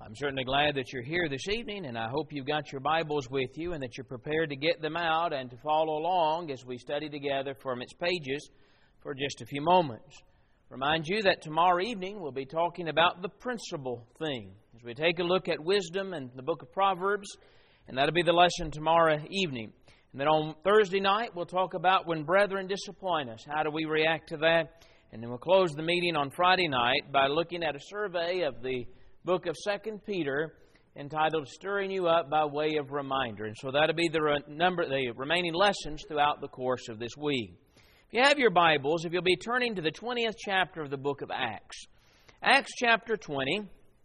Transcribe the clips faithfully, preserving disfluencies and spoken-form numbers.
I'm certainly glad that you're here this evening, and I hope you've got your Bibles with you and that you're prepared to get them out and to follow along as we study together from its pages for just a few moments. Remind you that tomorrow evening we'll be talking about the principal thing as we take a look at wisdom and the book of Proverbs, and that'll be the lesson tomorrow evening. And then on Thursday night we'll talk about when brethren disappoint us. How do we react to that? And then we'll close the meeting on Friday night by looking at a survey of the book of Second Peter entitled Stirring You Up by Way of Reminder. And so that'll be the re- number, the remaining lessons throughout the course of this week. If you have your Bibles, if you'll be turning to the twentieth chapter of the book of Acts. Acts chapter twenty.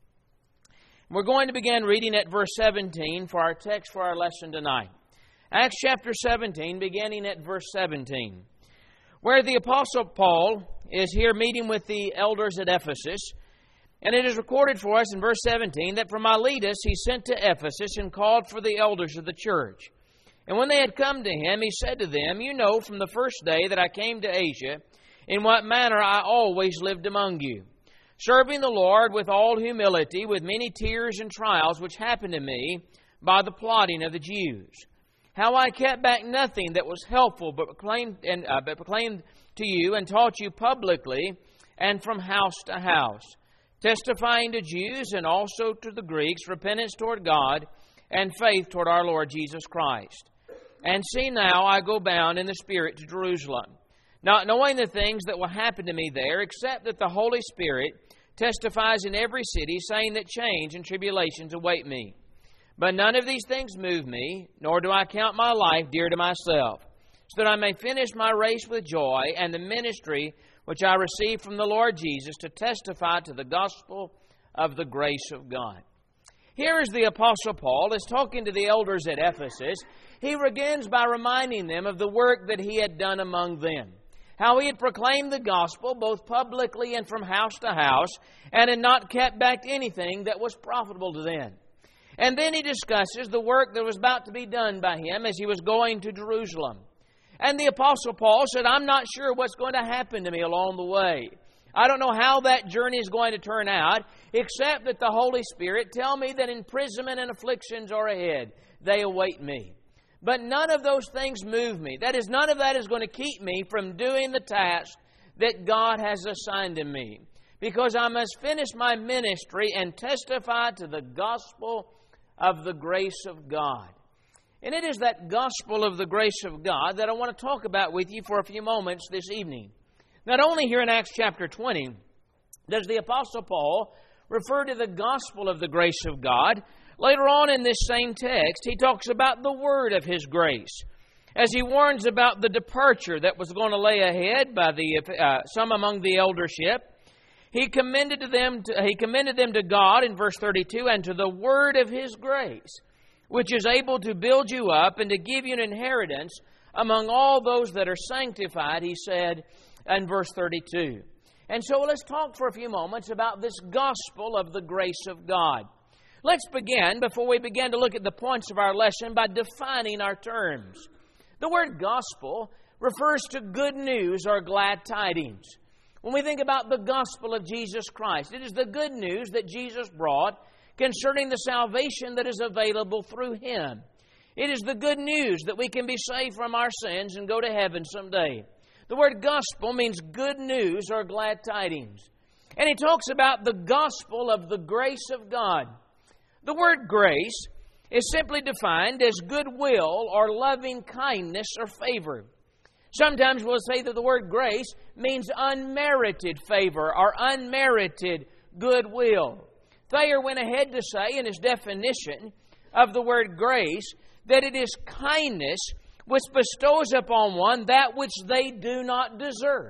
We're going to begin reading at verse seventeen for our text for our lesson tonight. Acts chapter seventeen, beginning at verse seventeen. Where the Apostle Paul is here meeting with the elders at Ephesus. And it is recorded for us in verse seventeen that from Miletus he sent to Ephesus and called for the elders of the church. And when they had come to him, he said to them, You know from the first day that I came to Asia, in what manner I always lived among you, serving the Lord with all humility, with many tears and trials which happened to me by the plotting of the Jews. How I kept back nothing that was helpful, but proclaimed, and, uh, but proclaimed to you and taught you publicly and from house to house, testifying to Jews and also to the Greeks repentance toward God and faith toward our Lord Jesus Christ. And see now I go bound in the Spirit to Jerusalem, not knowing the things that will happen to me there, except that the Holy Spirit testifies in every city, saying that change and tribulations await me. But none of these things move me, nor do I count my life dear to myself, so that I may finish my race with joy and the ministry which I received from the Lord Jesus to testify to the gospel of the grace of God. Here is the Apostle Paul is talking to the elders at Ephesus. He begins by reminding them of the work that he had done among them. How he had proclaimed the gospel both publicly and from house to house, and had not kept back anything that was profitable to them. And then he discusses the work that was about to be done by him as he was going to Jerusalem. And the Apostle Paul said, I'm not sure what's going to happen to me along the way. I don't know how that journey is going to turn out, except that the Holy Spirit tell me that imprisonment and afflictions are ahead. They await me. But none of those things move me. That is, none of that is going to keep me from doing the task that God has assigned to me. Because I must finish my ministry and testify to the gospel of the grace of God. And it is that gospel of the grace of God that I want to talk about with you for a few moments this evening. Not only here in Acts chapter twenty does the Apostle Paul refer to the gospel of the grace of God, later on in this same text he talks about the word of His grace. As he warns about the departure that was going to lay ahead by the uh, some among the eldership, he commended to them to, he commended them to God in verse thirty-two and to the word of His grace, which is able to build you up and to give you an inheritance among all those that are sanctified, he said in verse thirty-two. And so let's talk for a few moments about this gospel of the grace of God. Let's begin, before we begin to look at the points of our lesson, by defining our terms. The word gospel refers to good news or glad tidings. When we think about the gospel of Jesus Christ, it is the good news that Jesus brought concerning the salvation that is available through Him. It is the good news that we can be saved from our sins and go to heaven someday. The word gospel means good news or glad tidings. And he talks about the gospel of the grace of God. The word grace is simply defined as goodwill or loving kindness or favor. Sometimes we'll say that the word grace means unmerited favor or unmerited goodwill. Thayer went ahead to say in his definition of the word grace that it is kindness which bestows upon one that which they do not deserve.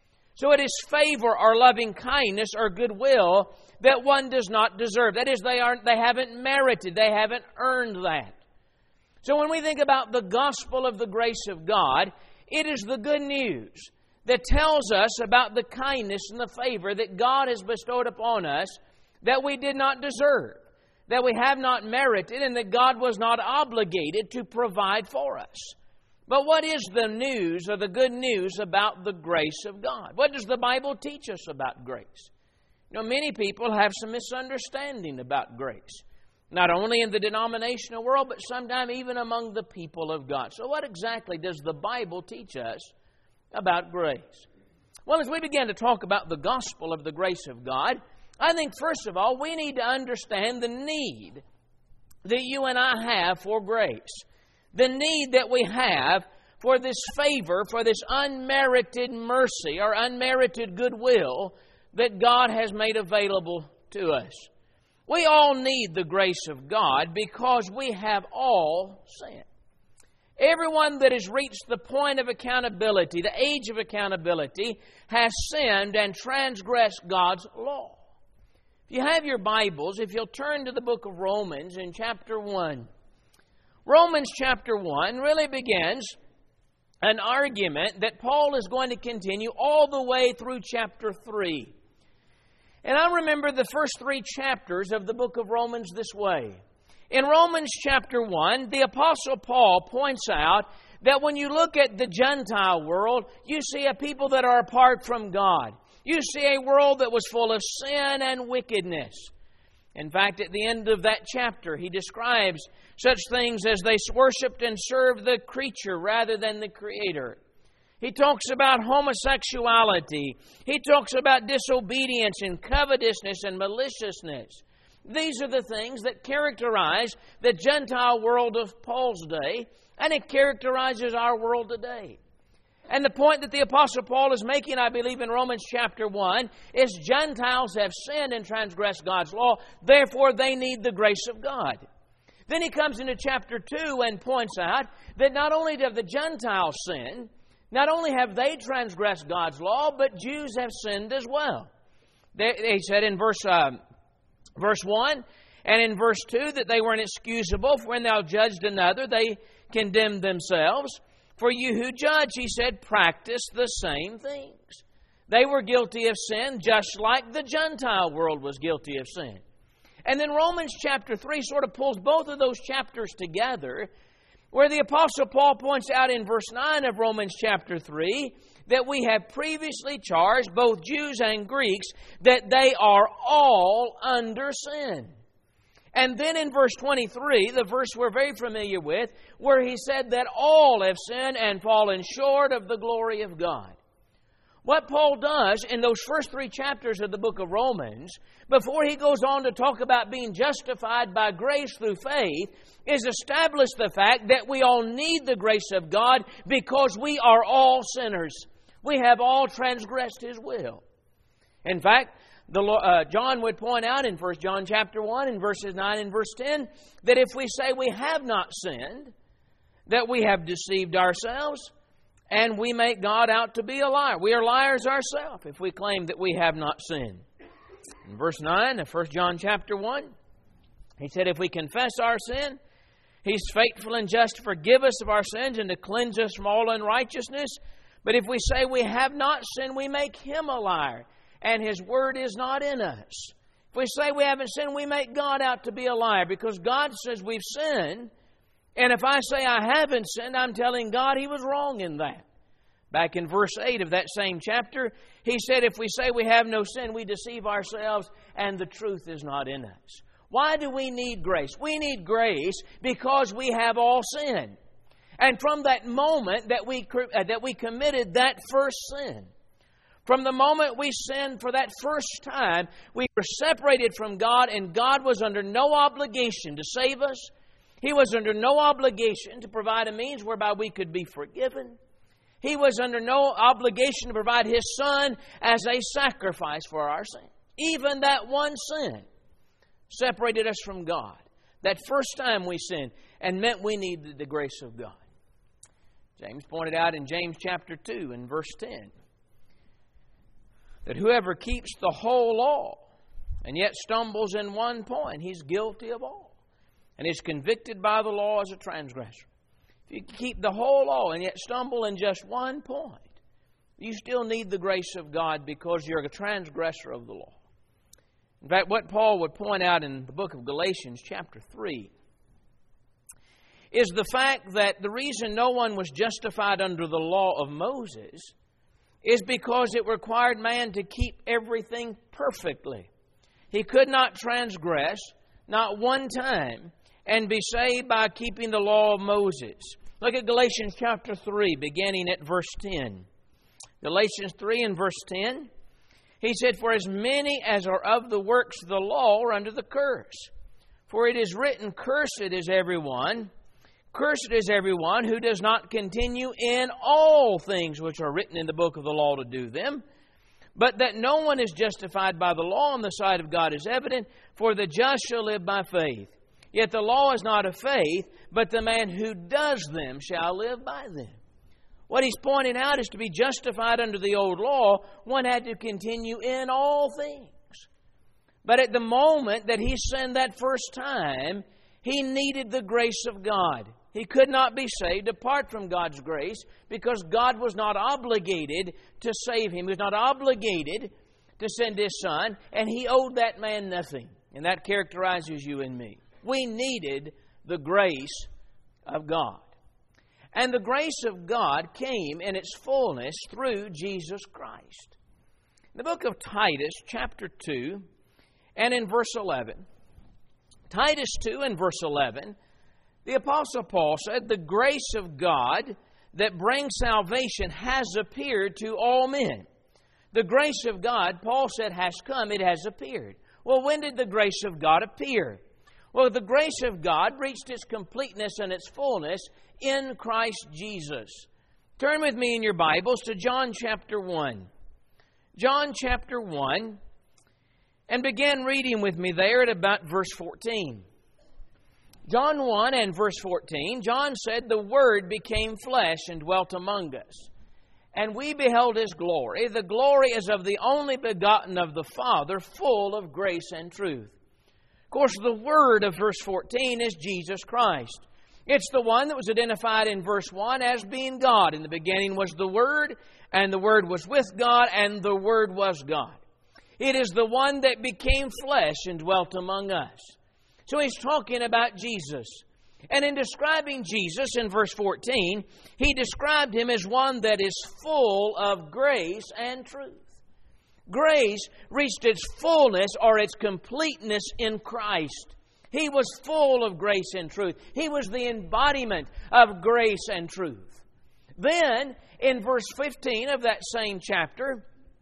So it is favor or loving kindness or goodwill that one does not deserve. That is, they aren't, they haven't merited, they haven't earned that. So when we think about the gospel of the grace of God, it is the good news that tells us about the kindness and the favor that God has bestowed upon us that we did not deserve, that we have not merited, and that God was not obligated to provide for us. But what is the news or the good news about the grace of God? What does the Bible teach us about grace? You know, many people have some misunderstanding about grace, not only in the denominational world, but sometimes even among the people of God. So what exactly does the Bible teach us about grace? Well, as we begin to talk about the gospel of the grace of God, I think, first of all, we need to understand the need that you and I have for grace. The need that we have for this favor, for this unmerited mercy or unmerited goodwill that God has made available to us. We all need the grace of God because we have all sinned. Everyone that has reached the point of accountability, the age of accountability, has sinned and transgressed God's law. If you have your Bibles, if you'll turn to the book of Romans in chapter one. Romans chapter one really begins an argument that Paul is going to continue all the way through chapter three. And I remember the first three chapters of the book of Romans this way. In Romans chapter one, the Apostle Paul points out that when you look at the Gentile world, you see a people that are apart from God. You see a world that was full of sin and wickedness. In fact, at the end of that chapter, he describes such things as they worshipped and served the creature rather than the Creator. He talks about homosexuality. He talks about disobedience and covetousness and maliciousness. These are the things that characterize the Gentile world of Paul's day, and it characterizes our world today. And the point that the Apostle Paul is making, I believe, in Romans chapter one, is Gentiles have sinned and transgressed God's law, therefore they need the grace of God. Then he comes into chapter two and points out that not only have the Gentiles sinned, not only have they transgressed God's law, but Jews have sinned as well. They, they said in verse, uh, verse one and in verse two that they were inexcusable, for when thou judged another, they condemned themselves. For you who judge, he said, practice the same things. They were guilty of sin just like the Gentile world was guilty of sin. And then Romans chapter three sort of pulls both of those chapters together, where the Apostle Paul points out in verse nine of Romans chapter three that we have previously charged both Jews and Greeks that they are all under sin. And then in verse twenty-three, the verse we're very familiar with, where he said that all have sinned and fallen short of the glory of God. What Paul does in those first three chapters of the book of Romans, before he goes on to talk about being justified by grace through faith, is establish the fact that we all need the grace of God because we are all sinners. We have all transgressed His will. In fact, the, uh, John would point out in First John chapter one, in verses nine and verse ten, that if we say we have not sinned, that we have deceived ourselves, and we make God out to be a liar. We are liars ourselves if we claim that we have not sinned. In verse nine of First John chapter one, he said, if we confess our sin, He's faithful and just to forgive us of our sins and to cleanse us from all unrighteousness. But if we say we have not sinned, we make Him a liar, and His word is not in us. If we say we haven't sinned, we make God out to be a liar, because God says we've sinned. And if I say I haven't sinned, I'm telling God He was wrong in that. Back in verse eight of that same chapter, He said, if we say we have no sin, we deceive ourselves, and the truth is not in us. Why do we need grace? We need grace because we have all sinned. And from that moment that we, uh, that we committed that first sin, from the moment we sinned for that first time, we were separated from God, and God was under no obligation to save us. He was under no obligation to provide a means whereby we could be forgiven. He was under no obligation to provide His Son as a sacrifice for our sin. Even that one sin separated us from God. That first time we sinned, and meant we needed the grace of God. James pointed out in James chapter two and verse ten that whoever keeps the whole law and yet stumbles in one point, he's guilty of all, and is convicted by the law as a transgressor. If you keep the whole law and yet stumble in just one point, you still need the grace of God because you're a transgressor of the law. In fact, what Paul would point out in the book of Galatians chapter three is the fact that the reason no one was justified under the law of Moses is because it required man to keep everything perfectly. He could not transgress, not one time, and be saved by keeping the law of Moses. Look at Galatians chapter three, beginning at verse ten. Galatians three and verse ten. He said, "For as many as are of the works of the law are under the curse. For it is written, Cursed is everyone, cursed is everyone who does not continue in all things which are written in the book of the law to do them. But that no one is justified by the law on the sight of God is evident, for the just shall live by faith. Yet the law is not of faith, but the man who does them shall live by them." What he's pointing out is to be justified under the old law, one had to continue in all things. But at the moment that he sinned that first time, he needed the grace of God. He could not be saved apart from God's grace because God was not obligated to save him. He was not obligated to send His Son, and He owed that man nothing. And that characterizes you and me. We needed the grace of God. And the grace of God came in its fullness through Jesus Christ. In the book of Titus, chapter two, and in verse eleven, Titus two and verse eleven, the Apostle Paul said, "The grace of God that brings salvation has appeared to all men." The grace of God, Paul said, has come, it has appeared. Well, when did the grace of God appear? Well, the grace of God reached its completeness and its fullness in Christ Jesus. Turn with me in your Bibles to John chapter one. John chapter one, and begin reading with me there at about verse fourteen. John one and verse fourteen, John said, "The Word became flesh and dwelt among us. And we beheld His glory. The glory is of the only begotten of the Father, full of grace and truth." Of course, the Word of verse fourteen is Jesus Christ. It's the one that was identified in verse one as being God. In the beginning was the Word, and the Word was with God, and the Word was God. It is the one that became flesh and dwelt among us. So he's talking about Jesus. And in describing Jesus in verse fourteen, he described Him as one that is full of grace and truth. Grace reached its fullness or its completeness in Christ. He was full of grace and truth. He was the embodiment of grace and truth. Then, in verse fifteen of that same chapter,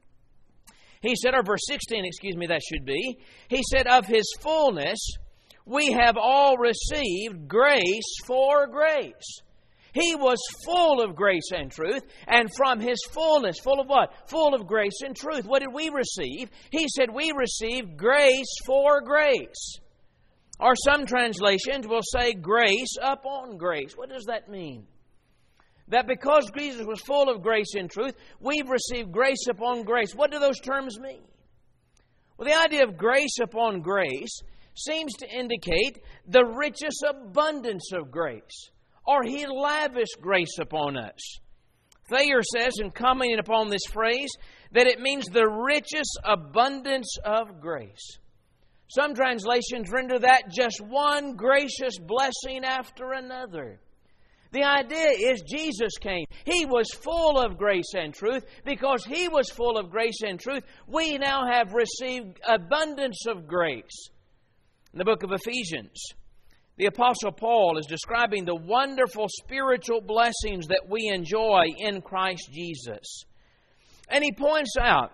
he said, or verse sixteen, excuse me, that should be, he said, "Of His fullness we have all received grace for grace." He was full of grace and truth, and from His fullness, full of what? Full of grace and truth. What did we receive? He said we received grace for grace. Or some translations will say grace upon grace. What does that mean? That because Jesus was full of grace and truth, we've received grace upon grace. What do those terms mean? Well, the idea of grace upon grace seems to indicate the richest abundance of grace, or He lavished grace upon us. Thayer says, in commenting upon this phrase, that it means the richest abundance of grace. Some translations render that just one gracious blessing after another. The idea is Jesus came. He was full of grace and truth. Because He was full of grace and truth, we now have received abundance of grace. In the book of Ephesians, the Apostle Paul is describing the wonderful spiritual blessings that we enjoy in Christ Jesus. And he points out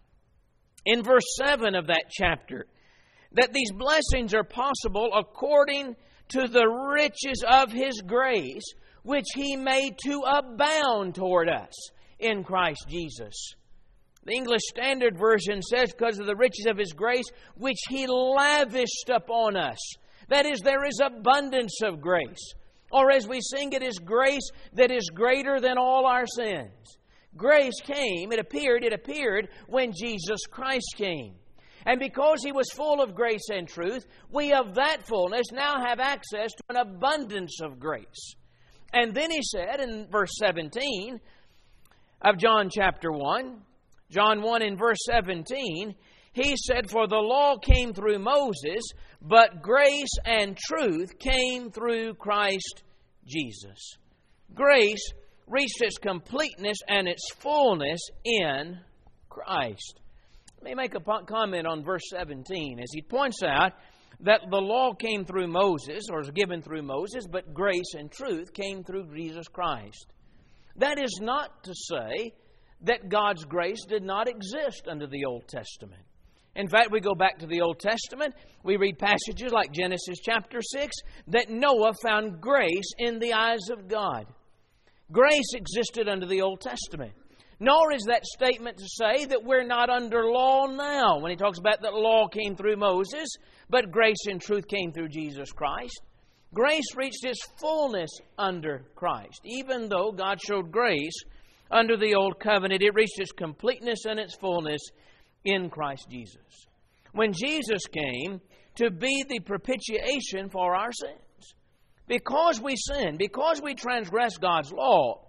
in verse seven of that chapter that these blessings are possible according to the riches of His grace, which He made to abound toward us in Christ Jesus. The English Standard Version says, because of the riches of His grace, which He lavished upon us. That is, there is abundance of grace. Or as we sing, it is grace that is greater than all our sins. Grace came, it appeared, it appeared when Jesus Christ came. And because He was full of grace and truth, we of that fullness now have access to an abundance of grace. And then he said in verse seventeen of John chapter one, John one in verse seventeen, he said, "For the law came through Moses, but grace and truth came through Christ Jesus." Grace reached its completeness and its fullness in Christ. Let me make a comment on verse seventeen as he points out that the law came through Moses, or was given through Moses, but grace and truth came through Jesus Christ. That is not to say that God's grace did not exist under the Old Testament. In fact, we go back to the Old Testament, we read passages like Genesis chapter six, that Noah found grace in the eyes of God. Grace existed under the Old Testament. Nor is that statement to say that we're not under law now. When he talks about that law came through Moses, but grace and truth came through Jesus Christ. Grace reached its fullness under Christ. Even though God showed grace under the Old Covenant, it reached its completeness and its fullness in Christ Jesus. When Jesus came to be the propitiation for our sins. Because we sinned, because we transgressed God's law,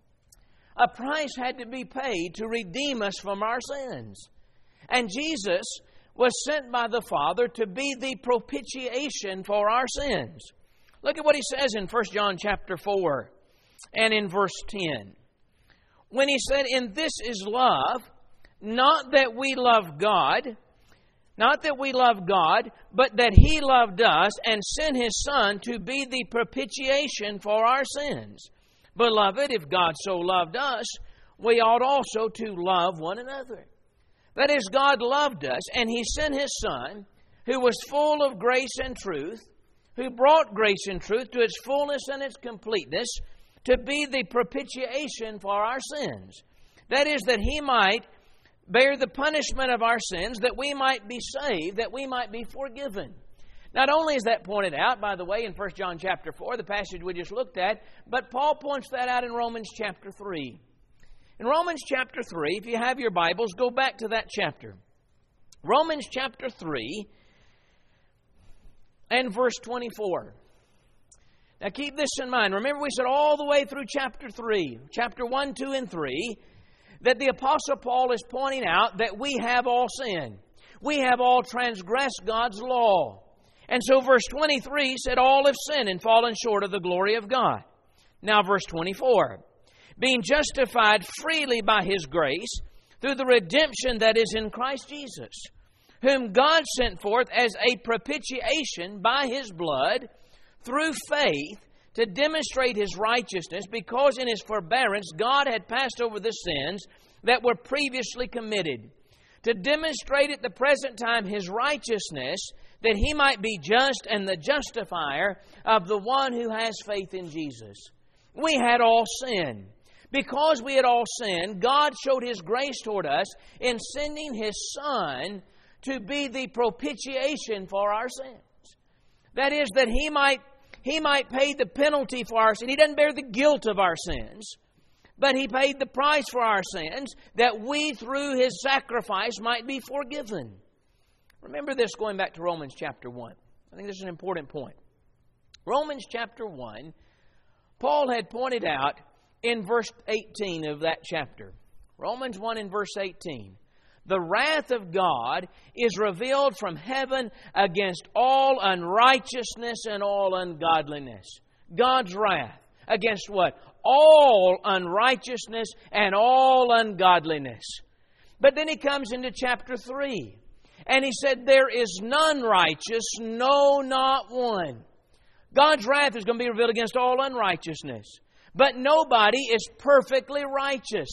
a price had to be paid to redeem us from our sins. And Jesus was sent by the Father to be the propitiation for our sins. Look at what he says in First John chapter four and in verse ten. When he said, "In this is love, not that we love God, not that we love God, but that He loved us and sent His Son to be the propitiation for our sins. Beloved, if God so loved us, we ought also to love one another." That is, God loved us, and He sent His Son, who was full of grace and truth, who brought grace and truth to its fullness and its completeness, to be the propitiation for our sins. That is, that He might bear the punishment of our sins, that we might be saved, that we might be forgiven. Not only is that pointed out, by the way, in First John chapter four, the passage we just looked at, but Paul points that out in Romans chapter three. In Romans chapter three, if you have your Bibles, go back to that chapter. Romans chapter three and verse twenty-four. Now keep this in mind. Remember, we said all the way through chapter three, chapter one, two, and three, that the Apostle Paul is pointing out that we have all sinned. We have all transgressed God's law. And so verse twenty-three said, "All have sinned and fallen short of the glory of God." Now verse twenty-four, "Being justified freely by His grace through the redemption that is in Christ Jesus, whom God sent forth as a propitiation by His blood through faith to demonstrate His righteousness, because in His forbearance God had passed over the sins that were previously committed, to demonstrate at the present time His righteousness, that He might be just and the justifier of the one who has faith in Jesus." We had all sinned. Because we had all sinned, God showed His grace toward us in sending His Son to be the propitiation for our sins. That is, that He might, He might pay the penalty for our sin. He doesn't bear the guilt of our sins, but He paid the price for our sins, that we through His sacrifice might be forgiven. Remember this, going back to Romans chapter one. I think this is an important point. Romans chapter one, Paul had pointed out in verse eighteen of that chapter. Romans one and verse eighteen. "The wrath of God is revealed from heaven against all unrighteousness and all ungodliness." God's wrath against what? All unrighteousness and all ungodliness. But then he comes into chapter three. And he said, "There is none righteous, no, not one." God's wrath is going to be revealed against all unrighteousness. But nobody is perfectly righteous.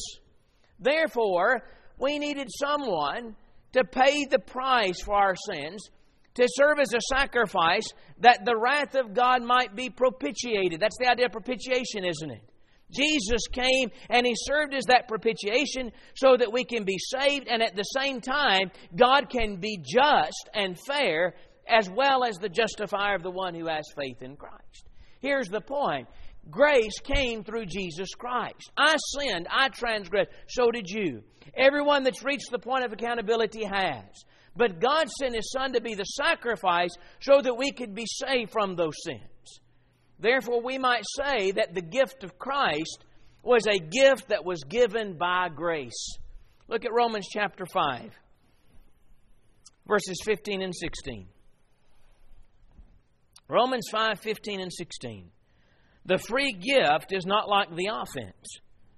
Therefore, we needed someone to pay the price for our sins, to serve as a sacrifice, that the wrath of God might be propitiated. That's the idea of propitiation, isn't it? Jesus came and He served as that propitiation so that we can be saved, and at the same time, God can be just and fair as well as the justifier of the one who has faith in Christ. Here's the point. Grace came through Jesus Christ. I sinned, I transgressed, so did you. Everyone that's reached the point of accountability has. But God sent His Son to be the sacrifice so that we could be saved from those sins. Therefore, we might say that the gift of Christ was a gift that was given by grace. Look at Romans chapter five, verses fifteen and sixteen. Romans five, fifteen and sixteen. The free gift is not like the offense.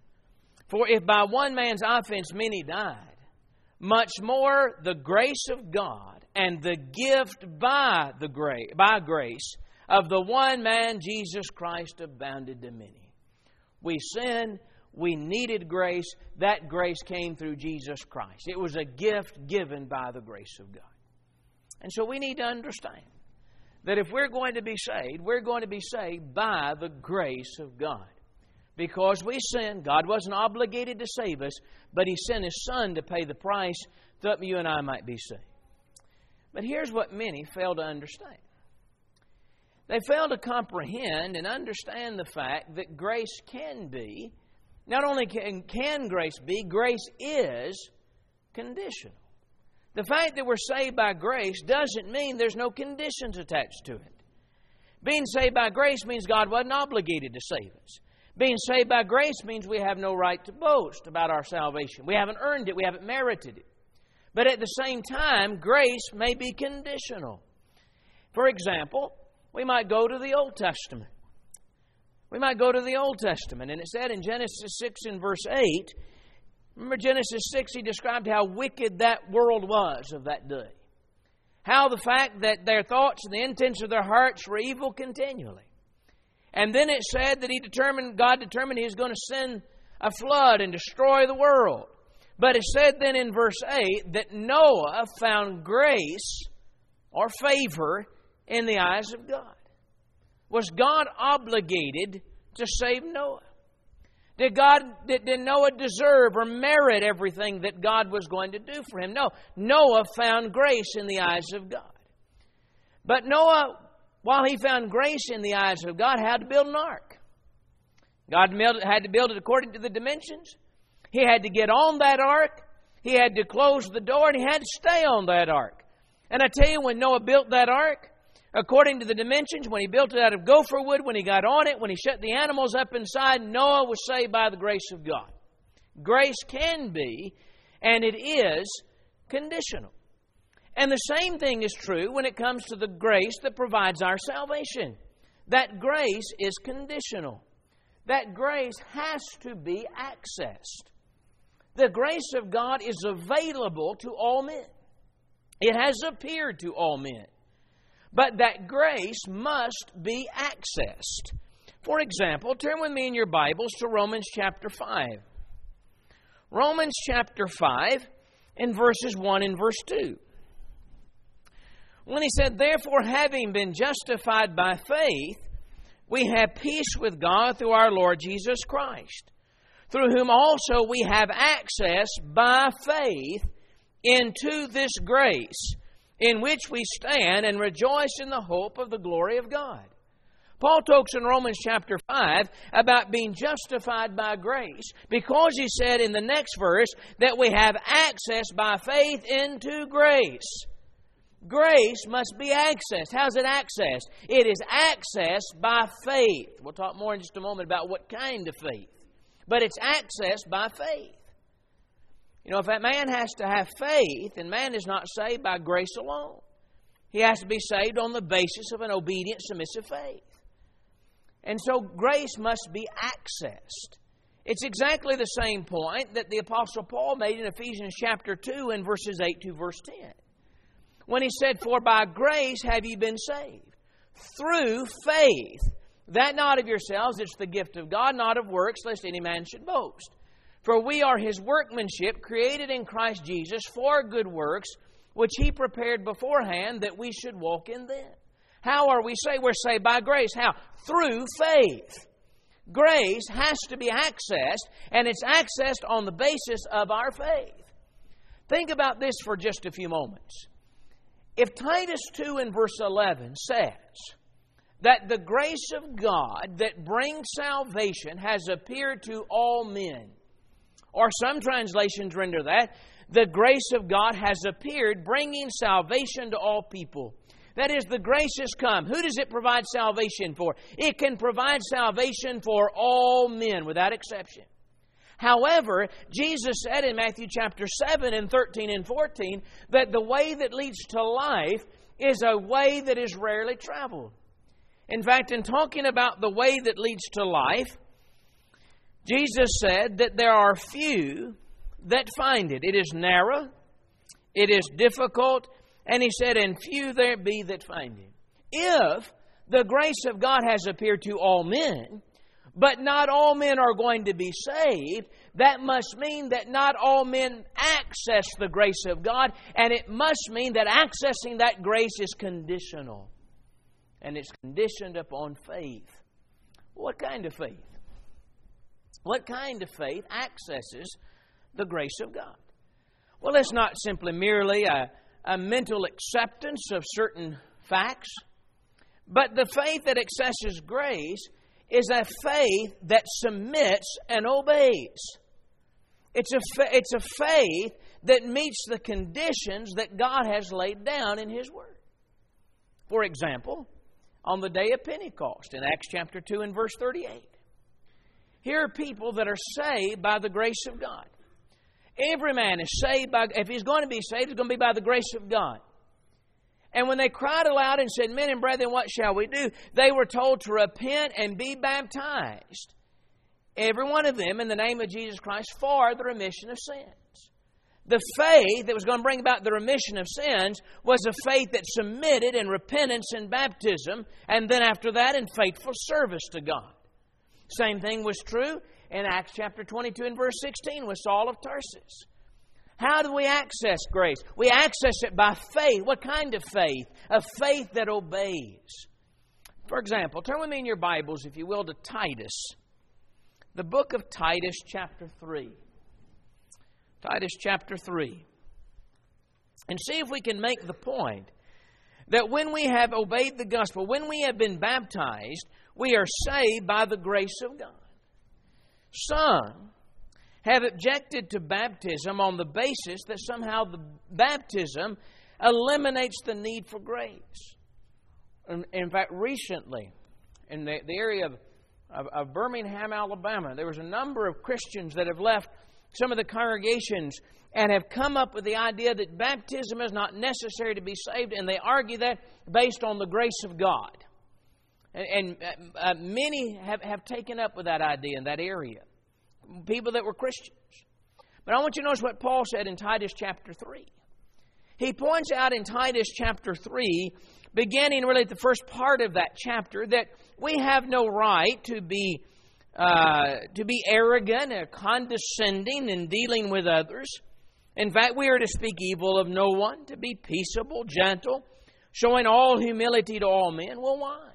For if by one man's offense many died, much more the grace of God and the gift by the grace, by grace of the one man, Jesus Christ, abounded to many. We sinned. We needed grace. That grace came through Jesus Christ. It was a gift given by the grace of God. And so we need to understand that if we're going to be saved, we're going to be saved by the grace of God. Because we sinned, God wasn't obligated to save us, but He sent His Son to pay the price that you and I might be saved. But here's what many fail to understand. They fail to comprehend and understand the fact that grace can be, not only can, can grace be, grace is conditional. The fact that we're saved by grace doesn't mean there's no conditions attached to it. Being saved by grace means God wasn't obligated to save us. Being saved by grace means we have no right to boast about our salvation. We haven't earned it. We haven't merited it. But at the same time, grace may be conditional. For example, we might go to the Old Testament. We might go to the Old Testament, and it said in Genesis six and verse eight, remember Genesis six, He described how wicked that world was of that day. How the fact that their thoughts and the intents of their hearts were evil continually. And then it said that He determined, God determined He was going to send a flood and destroy the world. But it said then in verse eight that Noah found grace or favor in the eyes of God. Was God obligated to save Noah? Did God, did, did Noah deserve or merit everything that God was going to do for him? No. Noah found grace in the eyes of God. But Noah, while he found grace in the eyes of God, had to build an ark. God had to build it according to the dimensions. He had to get on that ark. He had to close the door, and he had to stay on that ark. And I tell you, when Noah built that ark, according to the dimensions, when he built it out of gopher wood, when he got on it, when he shut the animals up inside, Noah was saved by the grace of God. Grace can be, and it is, conditional. And the same thing is true when it comes to the grace that provides our salvation. That grace is conditional. That grace has to be accessed. The grace of God is available to all men. It has appeared to all men. But that grace must be accessed. For example, turn with me in your Bibles to Romans chapter five. Romans chapter five and verses one and verse two. When he said, therefore, having been justified by faith, we have peace with God through our Lord Jesus Christ, through whom also we have access by faith into this grace, in which we stand and rejoice in the hope of the glory of God. Paul talks in Romans chapter five about being justified by grace, because he said in the next verse that we have access by faith into grace. Grace must be accessed. How's it accessed? It is accessed by faith. We'll talk more in just a moment about what kind of faith. But it's accessed by faith. You know, if that man has to have faith, then man is not saved by grace alone. He has to be saved on the basis of an obedient, submissive faith. And so grace must be accessed. It's exactly the same point that the Apostle Paul made in Ephesians chapter two and verses eight to verse ten. When he said, for by grace have ye been saved, through faith, that not of yourselves, it's the gift of God, not of works, lest any man should boast. For we are His workmanship, created in Christ Jesus for good works, which He prepared beforehand that we should walk in them. How are we saved? We're saved by grace. How? Through faith. Grace has to be accessed, and it's accessed on the basis of our faith. Think about this for just a few moments. If Titus two and verse eleven says that the grace of God that brings salvation has appeared to all men, or some translations render that, the grace of God has appeared, bringing salvation to all people. That is, the grace has come. Who does it provide salvation for? It can provide salvation for all men, without exception. However, Jesus said in Matthew chapter seven and thirteen and fourteen that the way that leads to life is a way that is rarely traveled. In fact, in talking about the way that leads to life, Jesus said that there are few that find it. It is narrow, it is difficult, and He said, and few there be that find it. If the grace of God has appeared to all men, but not all men are going to be saved, that must mean that not all men access the grace of God, and it must mean that accessing that grace is conditional. And it's conditioned upon faith. What kind of faith? What kind of faith accesses the grace of God? Well, it's not simply merely a, a mental acceptance of certain facts, but the faith that accesses grace is a faith that submits and obeys. It's a, it's a faith that meets the conditions that God has laid down in His Word. For example, on the day of Pentecost in Acts chapter two and verse thirty-eight, here are people that are saved by the grace of God. Every man is saved by, if he's going to be saved, it's going to be by the grace of God. And when they cried aloud and said, men and brethren, what shall we do? They were told to repent and be baptized, every one of them, in the name of Jesus Christ for the remission of sins. The faith that was going to bring about the remission of sins was a faith that submitted in repentance and baptism, and then after that in faithful service to God. Same thing was true in Acts chapter twenty-two and verse sixteen with Saul of Tarsus. How do we access grace? We access it by faith. What kind of faith? A faith that obeys. For example, turn with me in your Bibles, if you will, to Titus. The book of Titus chapter three. Titus chapter three. And see if we can make the point that when we have obeyed the gospel, when we have been baptized, we are saved by the grace of God. Some have objected to baptism on the basis that somehow the baptism eliminates the need for grace. In fact, recently, in the, the area of, of, of Birmingham, Alabama, there was a number of Christians that have left some of the congregations and have come up with the idea that baptism is not necessary to be saved, and they argue that based on the grace of God. And, and uh, many have, have taken up with that idea in that area. People that were Christians. But I want you to notice what Paul said in Titus chapter three. He points out in Titus chapter three, beginning really at the first part of that chapter, that we have no right to be uh, to be arrogant or condescending in dealing with others. In fact, we are to speak evil of no one, to be peaceable, gentle, showing all humility to all men. Well, why?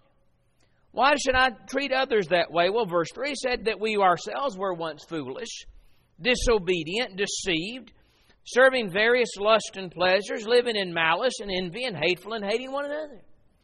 Why should I treat others that way? Well, verse three said that we ourselves were once foolish, disobedient, deceived, serving various lusts and pleasures, living in malice and envy and hateful and hating one another.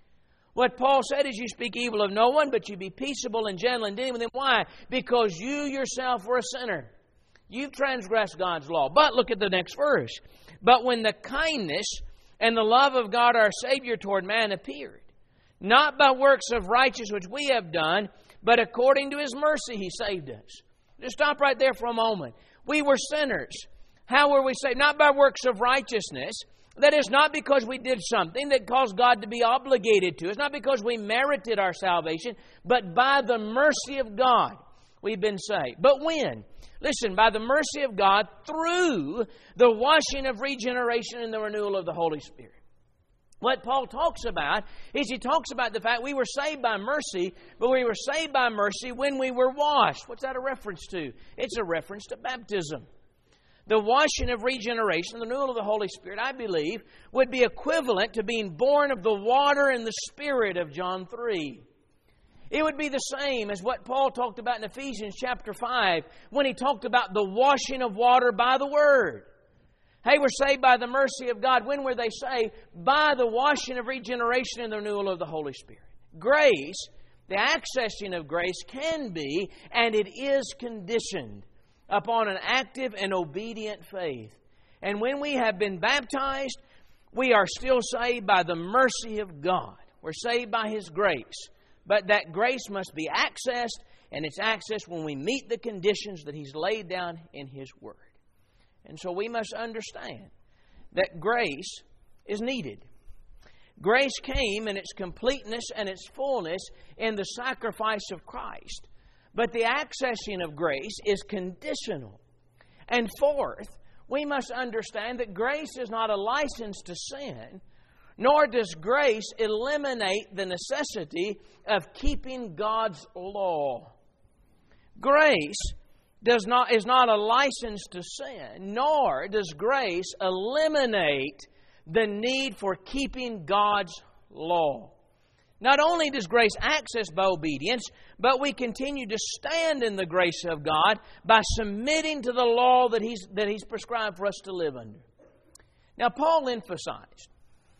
What Paul said is you speak evil of no one, but you be peaceable and gentle in dealing with them. Why? Because you yourself were a sinner. You've transgressed God's law. But look at the next verse. But when the kindness and the love of God our Savior toward man appeared, not by works of righteousness which we have done, but according to His mercy He saved us. Just stop right there for a moment. We were sinners. How were we saved? Not by works of righteousness. That is not because we did something that caused God to be obligated to us. Not because we merited our salvation, but by the mercy of God we've been saved. But when? Listen, by the mercy of God through the washing of regeneration and the renewal of the Holy Spirit. What Paul talks about is he talks about the fact we were saved by mercy, but we were saved by mercy when we were washed. What's that a reference to? It's a reference to baptism. The washing of regeneration, the renewal of the Holy Spirit, I believe, would be equivalent to being born of the water and the Spirit of John three. It would be the same as what Paul talked about in Ephesians chapter five when he talked about the washing of water by the Word. Hey, we're saved by the mercy of God. When were they saved? By the washing of regeneration and the renewal of the Holy Spirit. Grace, the accessing of grace can be, and it is conditioned upon an active and obedient faith. And when we have been baptized, we are still saved by the mercy of God. We're saved by His grace. But that grace must be accessed, and it's accessed when we meet the conditions that He's laid down in His Word. And so we must understand that grace is needed. Grace came in its completeness and its fullness in the sacrifice of Christ. But the accessing of grace is conditional. And fourth, we must understand that grace is not a license to sin, nor does grace eliminate the necessity of keeping God's law. Grace does not, is not a license to sin, nor does grace eliminate the need for keeping God's law. Not only does grace access by obedience, but we continue to stand in the grace of God by submitting to the law that He's, that He's prescribed for us to live under. Now, Paul emphasized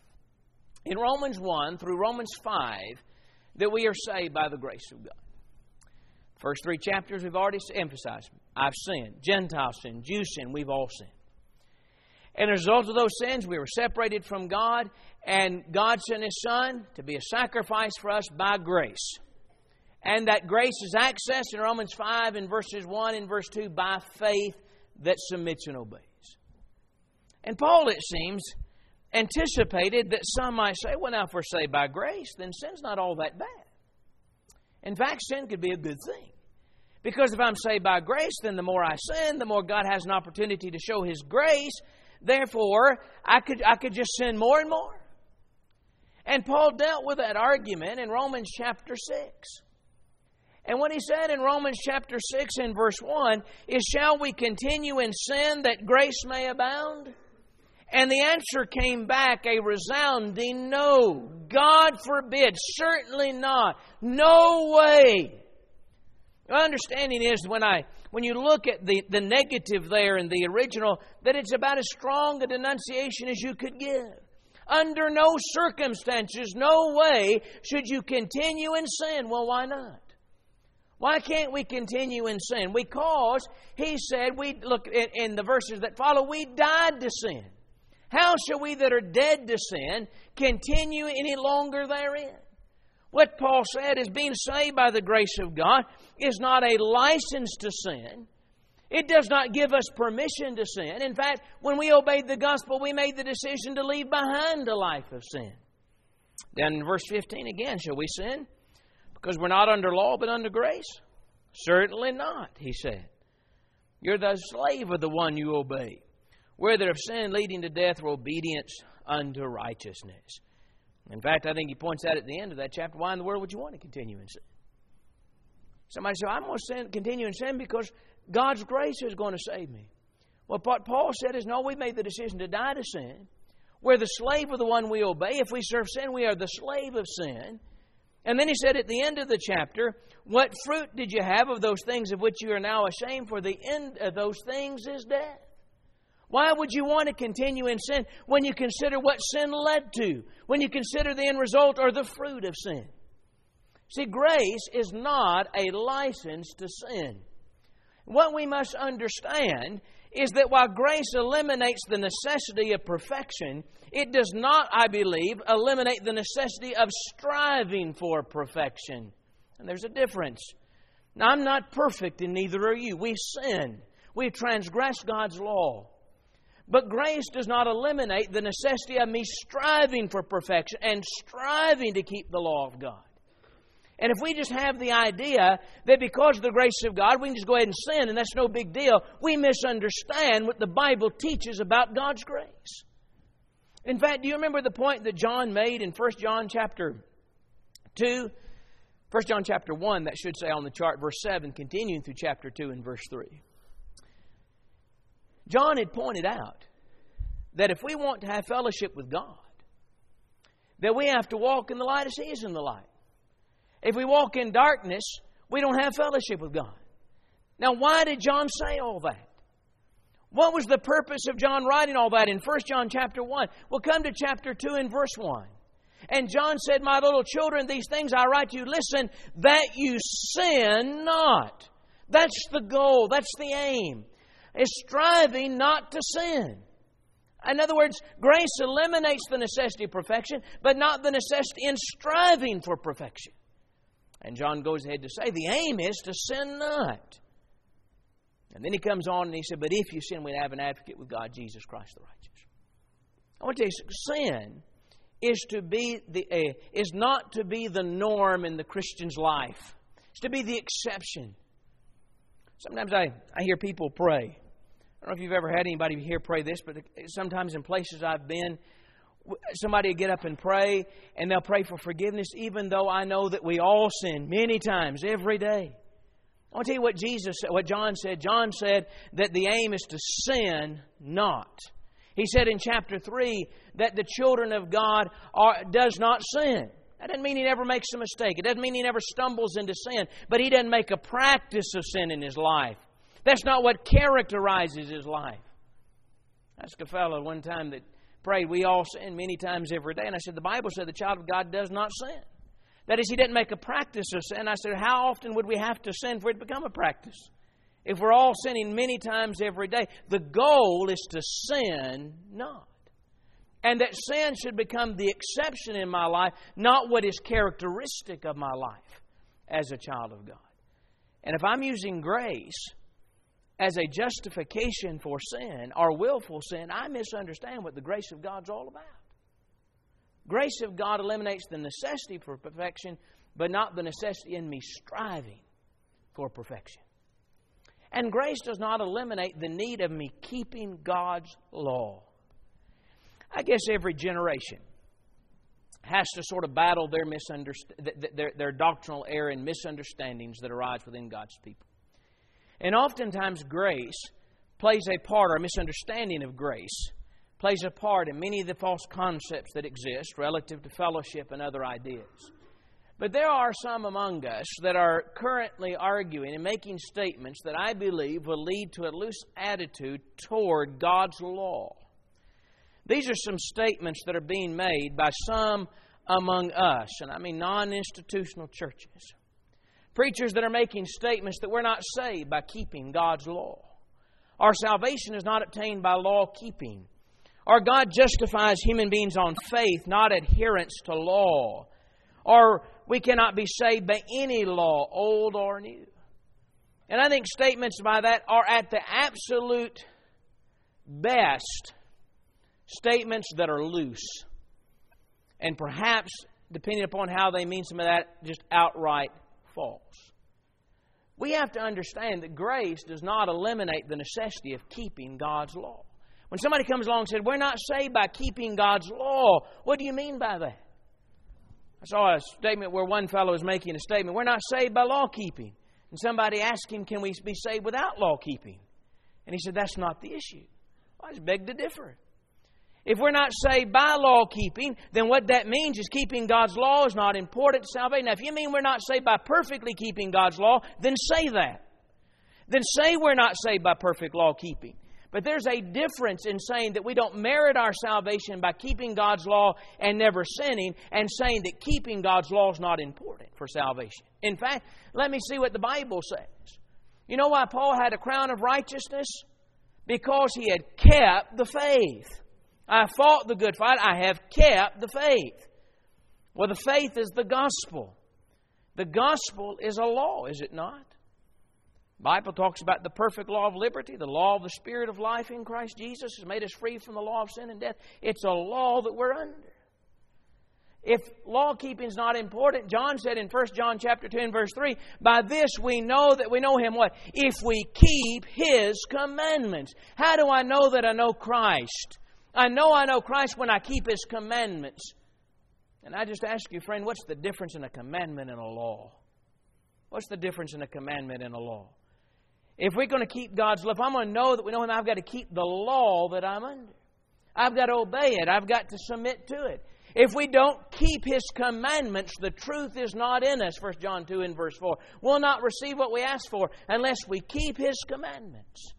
in Romans one through Romans five that we are saved by the grace of God. First three chapters we've already emphasized. I've sinned. Gentiles sin. Jews sin. We've all sinned. And as a result of those sins, we were separated from God, and God sent His Son to be a sacrifice for us by grace. And that grace is accessed in Romans five in verses one and verse two by faith that submits and obeys. And Paul, it seems, anticipated that some might say, well, now if we're saved by grace, then sin's not all that bad. In fact, sin could be a good thing. Because if I'm saved by grace, then the more I sin, the more God has an opportunity to show His grace. Therefore, I could, I could just sin more and more. And Paul dealt with that argument in Romans chapter six. And what he said in Romans chapter six and verse one is, shall we continue in sin that grace may abound? And the answer came back a resounding no. God forbid. Certainly not. No way. The understanding is when I when you look at the, the negative there in the original, that it's about as strong a denunciation as you could give. Under no circumstances, no way should you continue in sin. Well, why not? Why can't we continue in sin? Because he said, we look in, in the verses that follow, we died to sin. How shall we that are dead to sin continue any longer therein? What Paul said is being saved by the grace of God is not a license to sin. It does not give us permission to sin. In fact, when we obeyed the gospel, we made the decision to leave behind a life of sin. Then in verse fifteen again, shall we sin because we're not under law but under grace? Certainly not, he said. You're the slave of the one you obey, whether of sin leading to death or obedience unto righteousness. In fact, I think he points out at the end of that chapter, why in the world would you want to continue in sin? Somebody said, I'm going to sin, continue in sin because God's grace is going to save me. Well, what Paul said is, no, we've made the decision to die to sin. We're the slave of the one we obey. If we serve sin, we are the slave of sin. And then he said at the end of the chapter, what fruit did you have of those things of which you are now ashamed? For the end of those things is death. Why would you want to continue in sin when you consider what sin led to? When you consider the end result or the fruit of sin? See, grace is not a license to sin. What we must understand is that while grace eliminates the necessity of perfection, it does not, I believe, eliminate the necessity of striving for perfection. And there's a difference. Now, I'm not perfect, and neither are you. We sin. We transgress God's law. But grace does not eliminate the necessity of me striving for perfection and striving to keep the law of God. And if we just have the idea that because of the grace of God, we can just go ahead and sin and that's no big deal, we misunderstand what the Bible teaches about God's grace. In fact, do you remember the point that John made in First John chapter two? First John chapter one, that should say on the chart, verse seven, continuing through chapter two and verse three. John had pointed out that if we want to have fellowship with God, that we have to walk in the light as He is in the light. If we walk in darkness, we don't have fellowship with God. Now, why did John say all that? What was the purpose of John writing all that in First John chapter one? We'll come to chapter two and verse one. And John said, my little children, these things I write to you, listen, that you sin not. That's the goal. That's the aim. Is striving not to sin. In other words, grace eliminates the necessity of perfection, but not the necessity in striving for perfection. And John goes ahead to say, the aim is to sin not. And then he comes on and he said, but if you sin, we have an advocate with God, Jesus Christ the righteous. I want to tell you, sin is to be the uh, is not to be the norm in the Christian's life. It's to be the exception. Sometimes I, I hear people pray. I don't know if you've ever had anybody here pray this, but sometimes in places I've been, somebody will get up and pray, and they'll pray for forgiveness, even though I know that we all sin many times every day. I want to tell you what Jesus, what John said. John said that the aim is to sin not. He said in chapter three that the children of God are, does not sin. That doesn't mean he never makes a mistake. It doesn't mean he never stumbles into sin. But he doesn't make a practice of sin in his life. That's not what characterizes his life. I asked a fellow one time that prayed, we all sin many times every day. And I said, the Bible said the child of God does not sin. That is, he didn't make a practice of sin. I said, how often would we have to sin for it to become a practice? If we're all sinning many times every day, the goal is to sin not. And that sin should become the exception in my life, not what is characteristic of my life as a child of God. And if I'm using grace as a justification for sin or willful sin, I misunderstand what the grace of God's all about. Grace of God eliminates the necessity for perfection, but not the necessity in me striving for perfection. And grace does not eliminate the need of me keeping God's law. I guess every generation has to sort of battle their, misunderst- their, their doctrinal error and misunderstandings that arise within God's people. And oftentimes grace plays a part, or a misunderstanding of grace, plays a part in many of the false concepts that exist relative to fellowship and other ideas. But there are some among us that are currently arguing and making statements that I believe will lead to a loose attitude toward God's law. These are some statements that are being made by some among us, and I mean non-institutional churches. Preachers that are making statements that we're not saved by keeping God's law. Our salvation is not obtained by law keeping. Or God justifies human beings on faith, not adherence to law. Or we cannot be saved by any law, old or new. And I think statements by that are at the absolute best statements that are loose. And perhaps, depending upon how they mean some of that, just outright false. We have to understand that grace does not eliminate the necessity of keeping God's law. When somebody comes along and says, we're not saved by keeping God's law, what do you mean by that? I saw a statement where one fellow was making a statement, we're not saved by law keeping. And somebody asked him, can we be saved without law keeping? And he said, that's not the issue. Well, I just beg to differ. If we're not saved by law keeping, then what that means is keeping God's law is not important to salvation. Now, if you mean we're not saved by perfectly keeping God's law, then say that. Then say we're not saved by perfect law keeping. But there's a difference in saying that we don't merit our salvation by keeping God's law and never sinning, and saying that keeping God's law is not important for salvation. In fact, let me see what the Bible says. You know why Paul had a crown of righteousness? Because he had kept the faith. I fought the good fight. I have kept the faith. Well, the faith is the gospel. The gospel is a law, is it not? The Bible talks about the perfect law of liberty, the law of the Spirit of life in Christ Jesus has made us free from the law of sin and death. It's a law that we're under. If law keeping is not important, John said in First John chapter two and verse three, by this we know that we know Him what? If we keep His commandments. How do I know that I know Christ? I know I know Christ when I keep His commandments. And I just ask you, friend, what's the difference in a commandment and a law? What's the difference in a commandment and a law? If we're going to keep God's law, if I'm going to know that we know Him, I've got to keep the law that I'm under. I've got to obey it. I've got to submit to it. If we don't keep His commandments, the truth is not in us. First John two and verse four. We'll not receive what we ask for unless we keep His commandments.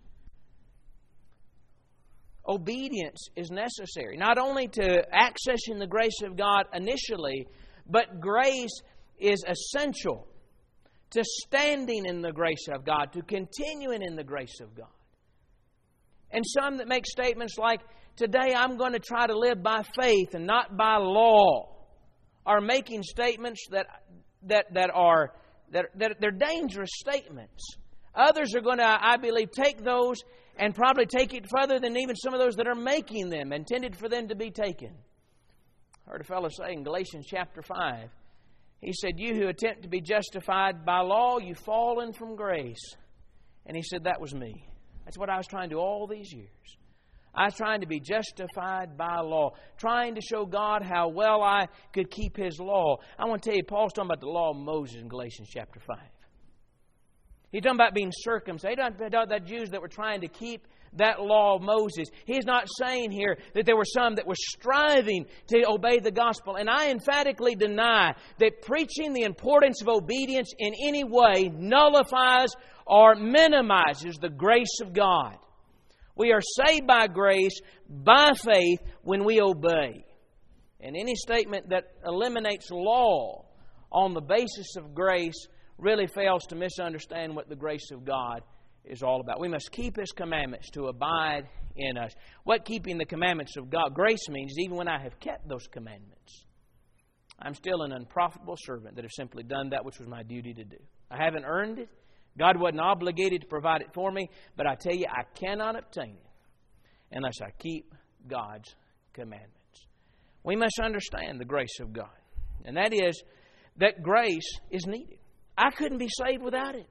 Obedience is necessary, not only to accessing the grace of God initially, but grace is essential to standing in the grace of God, to continuing in the grace of God. And some that make statements like, today I'm going to try to live by faith and not by law, are making statements that that that are that, that they're dangerous statements. Others are going to, I believe, take those and probably take it further than even some of those that are making them, intended for them to be taken. heard a fellow say in Galatians chapter five, he said, you who attempt to be justified by law, you've fallen from grace. And he said, that was me. That's what I was trying to do all these years. I was trying to be justified by law, trying to show God how well I could keep His law. I want to tell you, Paul's talking about the law of Moses in Galatians chapter five. He's talking about being circumcised. He's talking about the Jews that were trying to keep that law of Moses. He's not saying here that there were some that were striving to obey the gospel. And I emphatically deny that preaching the importance of obedience in any way nullifies or minimizes the grace of God. We are saved by grace, by faith, when we obey. And any statement that eliminates law on the basis of grace really fails to misunderstand what the grace of God is all about. We must keep His commandments to abide in us. What keeping the commandments of God, grace means is even when I have kept those commandments, I'm still an unprofitable servant that have simply done that which was my duty to do. I haven't earned it. God wasn't obligated to provide it for me, but I tell you, I cannot obtain it unless I keep God's commandments. We must understand the grace of God, and that is that grace is needed. I couldn't be saved without it.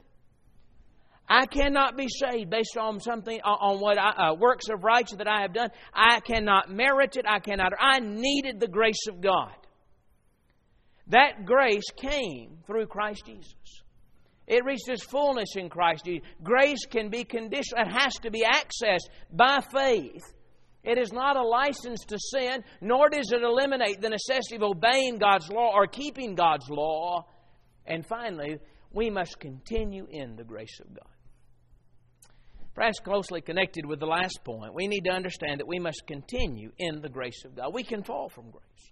I cannot be saved based on something, on what I, uh, works of righteousness that I have done. I cannot merit it. I cannot. I needed the grace of God. That grace came through Christ Jesus. It reached its fullness in Christ Jesus. Grace can be conditional. It has to be accessed by faith. It is not a license to sin, nor does it eliminate the necessity of obeying God's law or keeping God's law. And finally, we must continue in the grace of God. Perhaps closely connected with the last point, we need to understand that we must continue in the grace of God. We can fall from grace.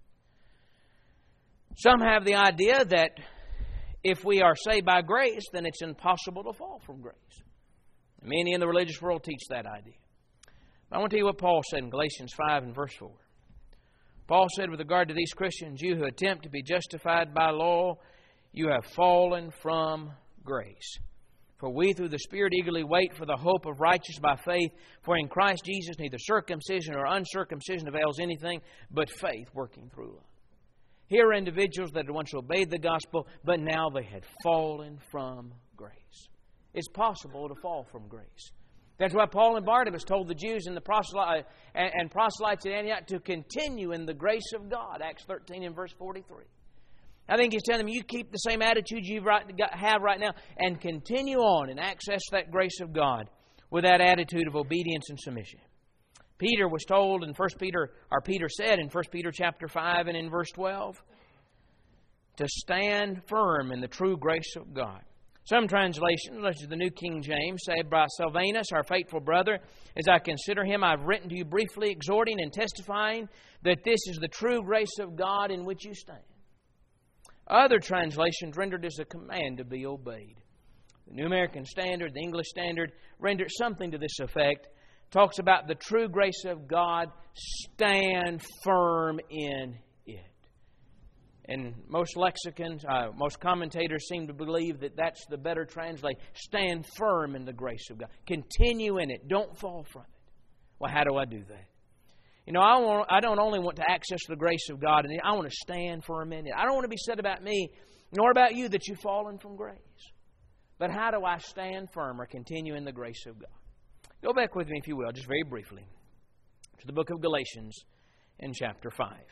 Some have the idea that if we are saved by grace, then it's impossible to fall from grace. Many in the religious world teach that idea. But I want to tell you what Paul said in Galatians five and verse four. Paul said with regard to these Christians, you who attempt to be justified by law, you have fallen from grace. For we through the Spirit eagerly wait for the hope of righteousness by faith. For in Christ Jesus neither circumcision or uncircumcision avails anything, but faith working through love. Here are individuals that had once obeyed the gospel, but now they had fallen from grace. It's possible to fall from grace. That's why Paul and Barnabas told the Jews and the proselytes and proselytes at Antioch to continue in the grace of God. Acts thirteen and verse forty-three. I think he's telling them, you keep the same attitude you have right now and continue on and access that grace of God with that attitude of obedience and submission. Peter was told in First Peter, or Peter said in First Peter chapter five and in verse twelve, to stand firm in the true grace of God. Some translations, such as the New King James, say, by Silvanus, our faithful brother, as I consider him, I've written to you briefly, exhorting and testifying that this is the true grace of God in which you stand. Other translations rendered as a command to be obeyed. The New American Standard, the English Standard, rendered something to this effect. Talks about the true grace of God, stand firm in it. And most lexicons, uh, most commentators seem to believe that that's the better translation. Stand firm in the grace of God. Continue in it. Don't fall from it. Well, how do I do that? You know, I, want, I don't only want to access the grace of God, and I want to stand firm in it. I don't want to be said about me, nor about you, that you've fallen from grace. But how do I stand firm or continue in the grace of God? Go back with me, if you will, just very briefly, to the book of Galatians in chapter five.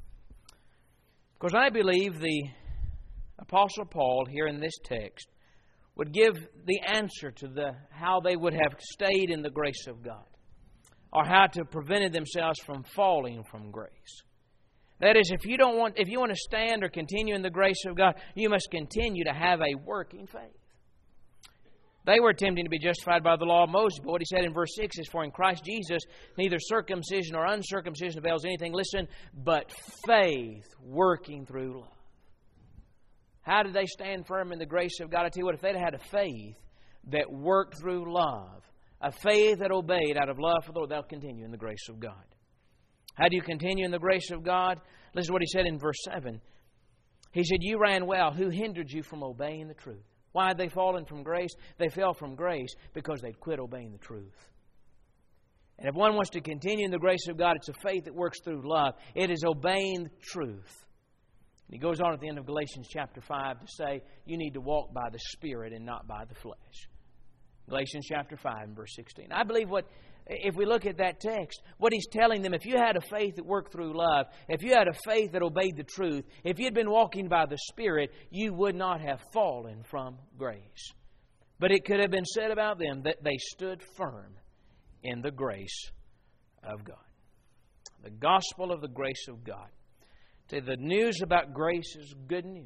Because I believe the Apostle Paul here in this text would give the answer to the how they would have stayed in the grace of God, or how to prevent themselves from falling from grace. That is, if you don't want, if you want to stand or continue in the grace of God, you must continue to have a working faith. They were attempting to be justified by the law of Moses. But what he said in verse six is, for in Christ Jesus, neither circumcision or uncircumcision avails anything, listen, but faith working through love. How did they stand firm in the grace of God? I tell you what, if they'd had a faith that worked through love, a faith that obeyed out of love for the Lord, they'll continue in the grace of God. How do you continue in the grace of God? Listen to what he said in verse seven. He said, you ran well. Who hindered you from obeying the truth? Why had they fallen from grace? They fell from grace because they'd quit obeying the truth. And if one wants to continue in the grace of God, it's a faith that works through love. It is obeying the truth. And he goes on at the end of Galatians chapter five to say, you need to walk by the Spirit and not by the flesh. Galatians chapter five and verse sixteen. I believe what, if we look at that text, what he's telling them, if you had a faith that worked through love, if you had a faith that obeyed the truth, if you had been walking by the Spirit, you would not have fallen from grace. But it could have been said about them that they stood firm in the grace of God. The gospel of the grace of God. See, the news about grace is good news.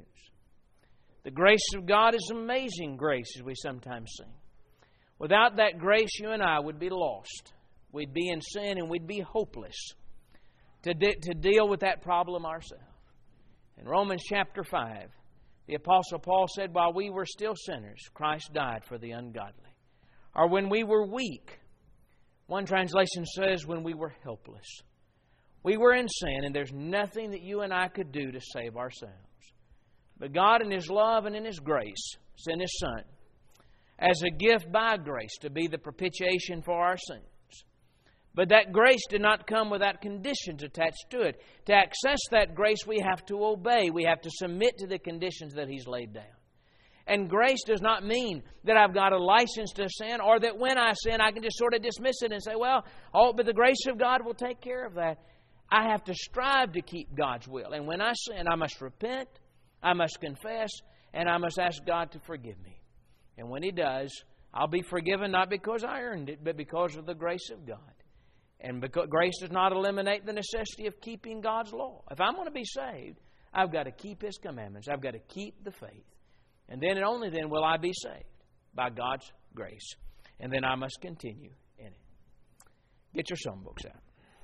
The grace of God is amazing grace, as we sometimes sing. Without that grace, you and I would be lost. We'd be in sin and we'd be hopeless to, de- to deal with that problem ourselves. In Romans chapter five, the Apostle Paul said, while we were still sinners, Christ died for the ungodly. Or when we were weak, one translation says when we were helpless. We were in sin and there's nothing that you and I could do to save ourselves. But God in His love and in His grace sent His Son as a gift by grace to be the propitiation for our sins. But that grace did not come without conditions attached to it. To access that grace, we have to obey. We have to submit to the conditions that He's laid down. And grace does not mean that I've got a license to sin, or that when I sin, I can just sort of dismiss it and say, well, oh, but the grace of God will take care of that. I have to strive to keep God's will. And when I sin, I must repent, I must confess, and I must ask God to forgive me. And when He does, I'll be forgiven not because I earned it, but because of the grace of God. And because grace does not eliminate the necessity of keeping God's law. If I'm going to be saved, I've got to keep His commandments. I've got to keep the faith. And then and only then will I be saved by God's grace. And then I must continue in it. Get your songbooks out.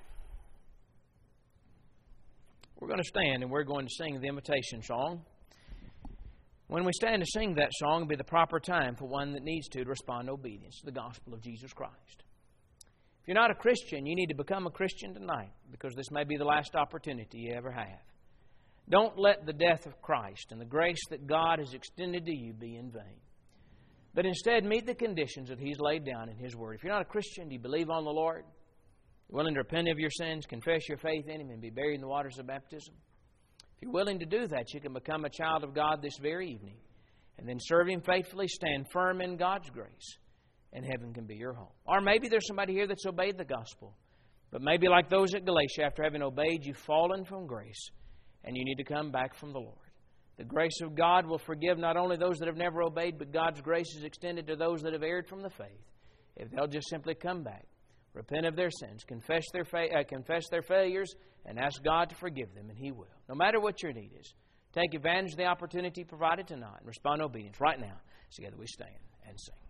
We're going to stand and we're going to sing the invitation song. When we stand to sing that song, it'll be the proper time for one that needs to, to respond to obedience to the gospel of Jesus Christ. If you're not a Christian, you need to become a Christian tonight, because this may be the last opportunity you ever have. Don't let the death of Christ and the grace that God has extended to you be in vain. But instead, meet the conditions that He's laid down in His Word. If you're not a Christian, do you believe on the Lord? You're willing to repent of your sins, confess your faith in Him, and be buried in the waters of baptism? If you're willing to do that, you can become a child of God this very evening, and then serve Him faithfully, stand firm in God's grace, and heaven can be your home. Or maybe there's somebody here that's obeyed the gospel, but maybe like those at Galatia, after having obeyed, you've fallen from grace, and you need to come back from the Lord. The grace of God will forgive not only those that have never obeyed, but God's grace is extended to those that have erred from the faith, if they'll just simply come back, repent of their sins, confess their fa- uh, confess their failures, and ask God to forgive them, and He will. No matter what your need is, take advantage of the opportunity provided tonight and respond to obedience right now. Together we stand and sing.